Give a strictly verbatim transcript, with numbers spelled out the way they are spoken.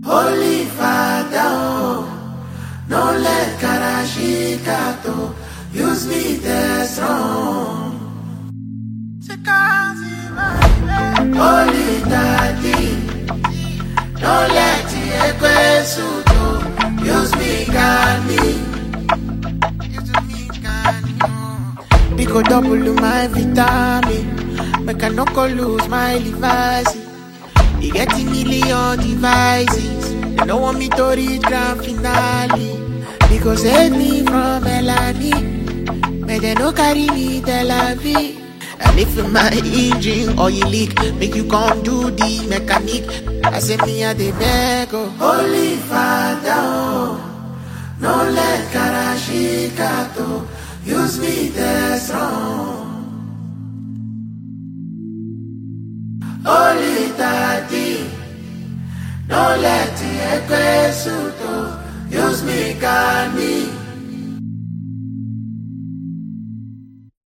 Holy Father, oh, no let Karashikato use me that's wrong. Holy Daddy, no let Ekwesuto use me Kani. Because double my vitamin, make I no go lose my device. You get a million devices, they don't want me to reach grand finale. Because save me from Melanie, but they no carry me Tel Aviv. And if my engine or you leak, make you come do the mechanic. I say me a the beg, oh. Holy Father, oh, no let Karashikato use me that's wrong. Holy Daddy, no let Ekwesuto use me Kani.